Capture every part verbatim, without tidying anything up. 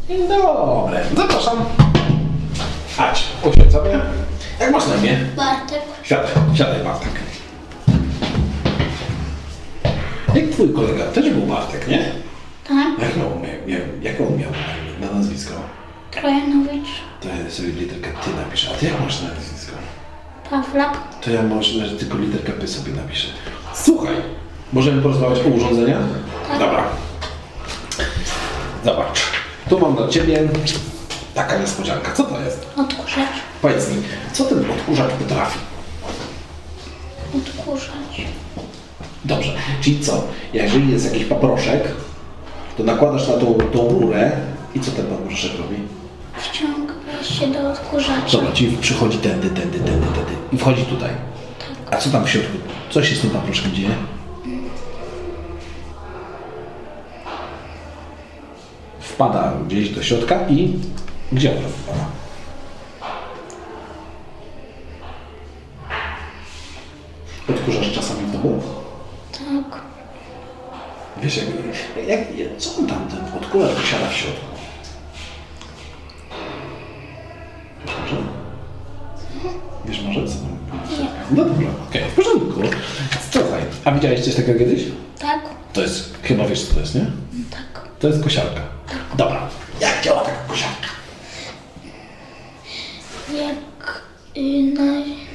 Dzień dobry, zapraszam. Chodź, usiądź sobie. Jak masz na imię? Bartek. Siadaj, siadaj Bartek. Jak twój kolega też był Bartek, nie? Tak. Jak, miał, miał, jak on miał na nazwisko? Trojanowicz. To ja sobie literkę Ty napiszę. A ty jak masz na nazwisko? Pawlak. To ja może tylko literkę P sobie napiszę. Słuchaj, możemy porozmawiać o urządzeniach? Tak. Dobra. Zobacz, tu mam dla ciebie taka niespodzianka. Co to jest? Odkurzacz. Powiedz mi, co ten odkurzacz potrafi? Odkurzać. Dobrze, czyli co? Jeżeli jest jakiś paproszek, to nakładasz na tą, tą rurę i co ten paproszek robi? Wciąga się do odkurzacza. Dobra, czyli przychodzi tędy, tędy, tędy, tędy i wchodzi tutaj. Tak. A co tam w środku? Co się z tym paproszkiem dzieje? Wpada gdzieś do środka i gdzie on wpada? Odkurzasz czasami w domu? Tak. Wiesz, jak, jak, co on tam, ten odkurzacz posiada w środku? Wiesz może? Wiesz może, co tam? Nie. No dobra, okej, okay, w porządku. Słuchaj, a widziałeś coś takiego kiedyś? Tak. To jest, chyba wiesz co to jest, nie? Tak. To jest kosiarka. Dobra, jak działa taka kosiarka? Jak y, na...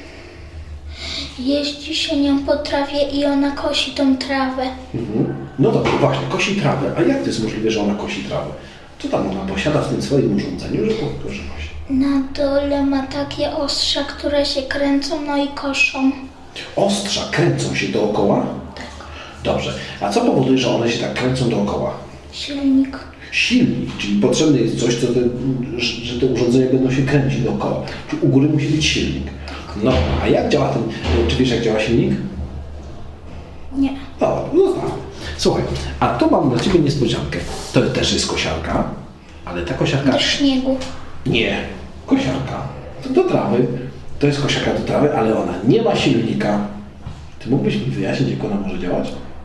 jeździ się nią po trawie i ona kosi tą trawę. Mhm. No dobrze, właśnie, kosi trawę. A jak to jest możliwe, że ona kosi trawę? Co tam ona posiada w tym swoim urządzeniu, że, że kosi? Na dole ma takie ostrza, które się kręcą, no i koszą. Ostrza kręcą się dookoła? Tak. Dobrze. A co powoduje, że one się tak kręcą dookoła? Silnik. Silnik, czyli potrzebne jest coś, co te, że te urządzenia będą się kręcić dookoła. Czyli u góry musi być silnik. No, a jak działa ten, czy wiesz jak działa silnik? Nie. Dobra, no tak. Słuchaj, a tu mam dla ciebie niespodziankę. To też jest kosiarka, ale ta kosiarka... Do śniegu. Nie, kosiarka. To do trawy. To jest kosiarka do trawy, ale ona nie ma silnika. Ty mógłbyś mi wyjaśnić, jak ona może działać?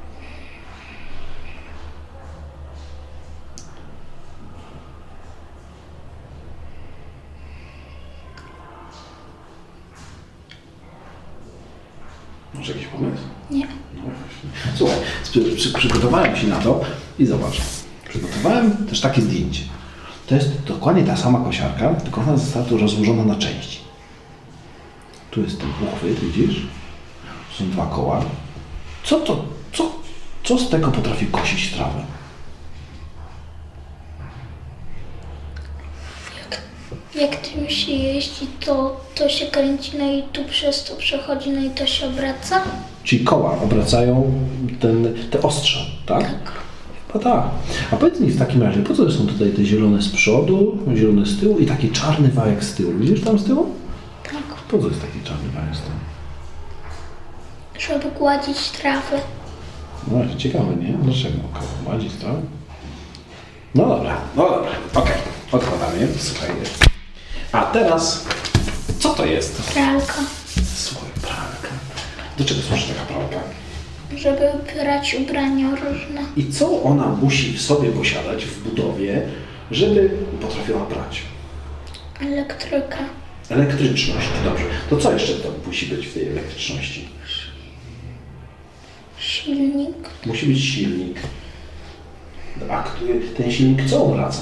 Może jakiś pomysł? Nie. No właśnie. Słuchaj, przy, przy, przygotowałem się na to i zobacz. Przygotowałem też takie zdjęcie. To jest dokładnie ta sama kosiarka, tylko ona została tu rozłożona na części. Tu jest ten uchwyt, widzisz? Są dwa koła. Co to, co, co z tego potrafi kosić trawę? Jak tym się jeździ, to, to się kręci, no i tu przez to przechodzi, no i to się obraca? Czyli koła obracają ten, te ostrza, tak? Tak. Chyba tak. A powiedz mi w takim razie, po co są tutaj te zielone z przodu, zielone z tyłu i taki czarny wałek z tyłu? Widzisz tam z tyłu? Tak. Po co jest taki czarny wałek z tyłu? Żeby gładzić trawę. No właśnie, ciekawe, nie? Dlaczego? Gładzić trawę? No dobra, no dobra, okej. Okay. Odkładamy, słuchaj. A teraz, co to jest? Pralka. Słuchaj, pralka. Do czego służy taka pralka? Żeby prać ubrania różne. I co ona musi w sobie posiadać w budowie, żeby potrafiła prać? Elektryka. Elektryczność, dobrze. To co jeszcze to musi być w tej elektryczności? Silnik. Musi być silnik. A ten silnik co obraca?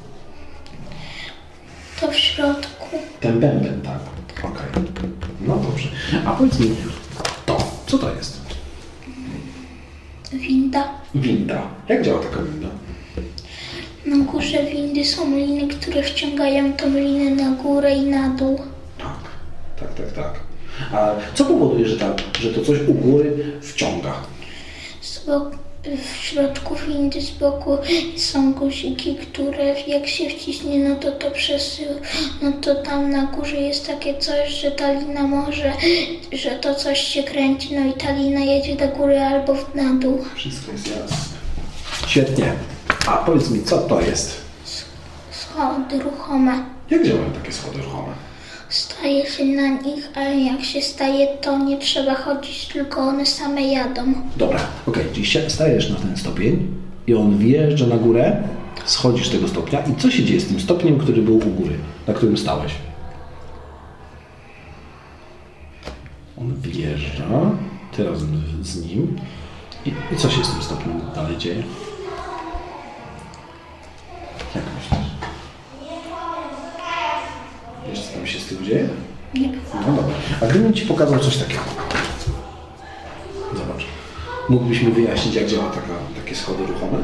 To w środku. Ten bęben, tak. Okej. Okay. No dobrze. A powiedz mi, to, co to jest? Winda. Winda. Jak działa taka winda? Na górze windy są liny, które wciągają tą linę na górę i na dół. Tak, tak, tak, tak. A co powoduje, że, ta, że to coś u góry wciąga? Z boku, w środku windy z boku są guziki, które jak się wciśnie, no to to przesył, no to tam na górze jest takie coś, że ta lina może, że to coś się kręci, no i ta lina jedzie do góry albo na dół. Wszystko jest jasne. Świetnie. A powiedz mi, co to jest? Schody ruchome. Jak działają takie schody ruchome? Staje się na nich, ale jak się staje, to nie trzeba chodzić, tylko one same jadą. Dobra, okej, okay. Czyli stajesz na ten stopień i on wjeżdża na górę Schodzisz tego stopnia i co się dzieje z tym stopniem, który był u góry, na którym stałeś? On wjeżdża, ty razem z nim. I, I co się z tym stopniem dalej dzieje? Jak myślisz? Wiesz, co tam się z tym dzieje? Nie. No dobra. A gdybym ci pokazał coś takiego? Zobacz. Mógłbyś mi wyjaśnić, jak działa taka, takie schody ruchome?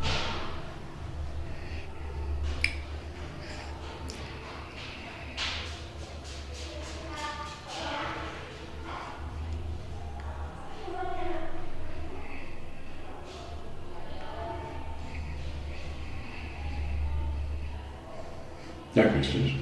Jak myślisz?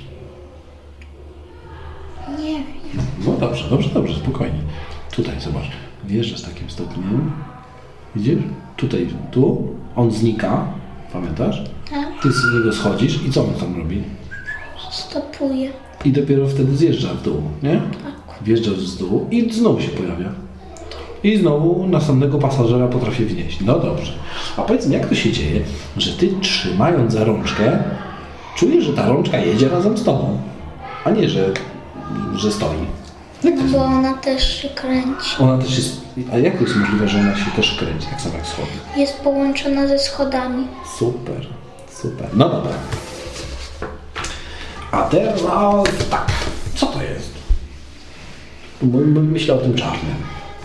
Nie wiem. No dobrze, dobrze, dobrze, spokojnie. Tutaj zobacz, wjeżdża z takim stopniem. Widzisz? Tutaj, tu, on znika, pamiętasz? Tak. Ty z niego schodzisz i co on tam robi? Stopuje. I dopiero wtedy zjeżdża w dół, nie? Tak. Wjeżdża z dół i znowu się pojawia. I znowu następnego pasażera potrafi wnieść. No dobrze. A powiedz mi, jak to się dzieje, że ty trzymając za rączkę, czujesz, że ta rączka jedzie razem z tobą, a nie, że, że stoi. Jak to jest? Bo ona też się kręci. Ona też jest... A jak to jest możliwe, że ona się też kręci, tak samo jak schody? Jest połączona ze schodami. Super, super. No dobra. A teraz tak. Co to jest? Myślę o tym czarnym.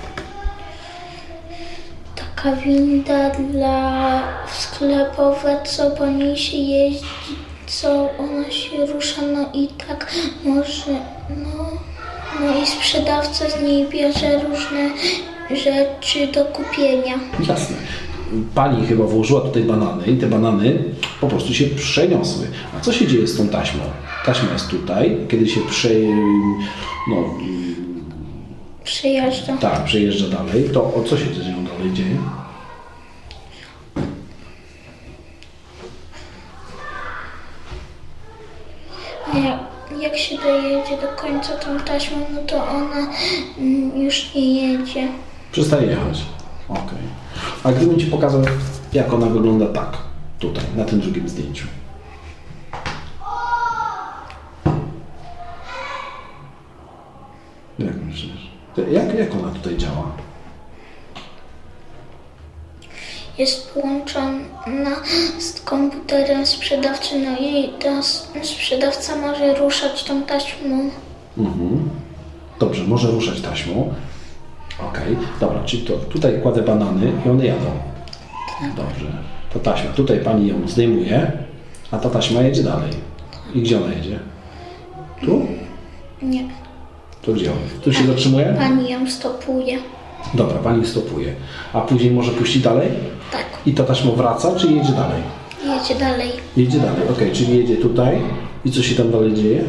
Taka winda dla sklepowa, co po niej się jeździ, co ona się rusza, no i tak może, no, no i sprzedawca z niej bierze różne rzeczy do kupienia. Jasne. Pani chyba włożyła tutaj banany i te banany po prostu się przeniosły. A co się dzieje z tą taśmą? Taśma jest tutaj, kiedy się prze... no... Przejeżdża. Tak, przejeżdża dalej. To o co się z nią dalej dzieje? Jak, jak się dojedzie do końca tą taśmą, no to ona mm, już nie jedzie. Przestaje jechać. Okej. Okay. A gdybym ci pokazał, jak ona wygląda tak, tutaj, na tym drugim zdjęciu. Jak myślisz? Jak, jak ona tutaj działa? Jest połączona z komputerem sprzedawczym, no i ta sprzedawca może ruszać tą taśmą. Mhm. Dobrze, może ruszać taśmą. Okej, okay. Dobra, czyli to tutaj kładę banany i one jadą. Tak. Dobrze. To taśma, tutaj pani ją zdejmuje, a ta taśma jedzie dalej. I gdzie ona jedzie? Tu? Nie. To gdzie ona? Tu się zatrzymuje? Pani ją stopuje. Dobra, pani stopuje. A później może puścić dalej? Tak. I ta taśma wraca, czy jedzie dalej? Jedzie dalej. Jedzie dalej, okej, okay, czyli jedzie tutaj. I co się tam dalej dzieje?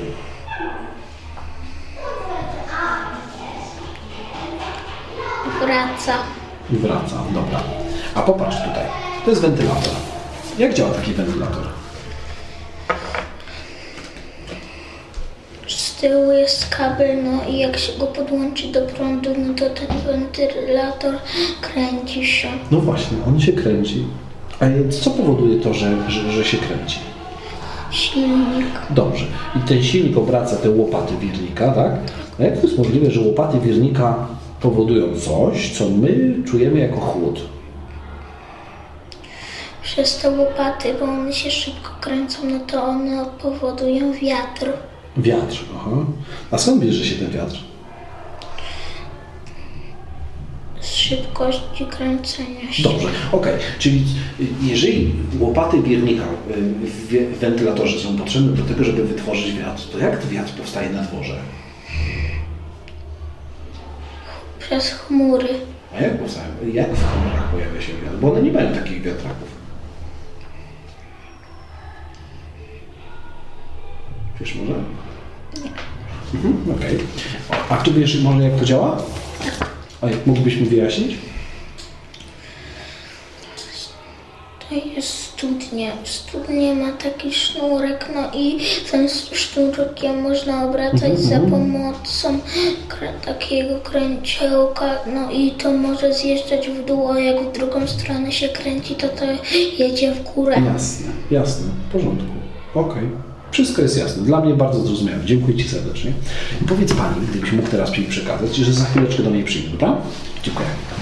Wraca. I wraca, dobra. A popatrz tutaj, to jest wentylator. Jak działa taki wentylator? Z tyłu jest kabel, no i jak się go podłączy do prądu, no to ten wentylator kręci się. No właśnie, on się kręci. A co powoduje to, że, że, że się kręci? Silnik. Dobrze. I ten silnik obraca te łopaty wirnika, tak? A jak to jest możliwe, że łopaty wirnika powodują coś, co my czujemy jako chłód? Przez te łopaty, bo one się szybko kręcą, no to one powodują wiatr. Wiatr, aha. A skąd bierze się ten wiatr? Z szybkości kręcenia się. Dobrze, okej. Okay. Czyli jeżeli łopaty wirnika w wentylatorze są potrzebne do tego, żeby wytworzyć wiatr, to jak ten wiatr powstaje na dworze? Przez chmury. A jak powstaje? Jak w chmurach pojawia się wiatr? Bo one nie mają takich wiatraków. Wiesz może? Nie. Mhm, okej. Okay. A ty wiesz może jak to działa? Tak. A jak mógłbyś mi wyjaśnić? To jest studnie. Studnie ma taki sznurek, no i ten sznurkiem można obracać Mhm, za mhm. pomocą krę- takiego kręciołka, no i to może zjeżdżać w dół, a jak w drugą stronę się kręci, to to jedzie w górę. Jasne, jasne, w porządku. Okej. Wszystko jest jasne. Dla mnie bardzo zrozumiałe. Dziękuję Ci serdecznie. I powiedz Pani, gdybyś mógł teraz mi przekazać, że za chwileczkę do mnie przyjdzie, prawda? Dziękuję.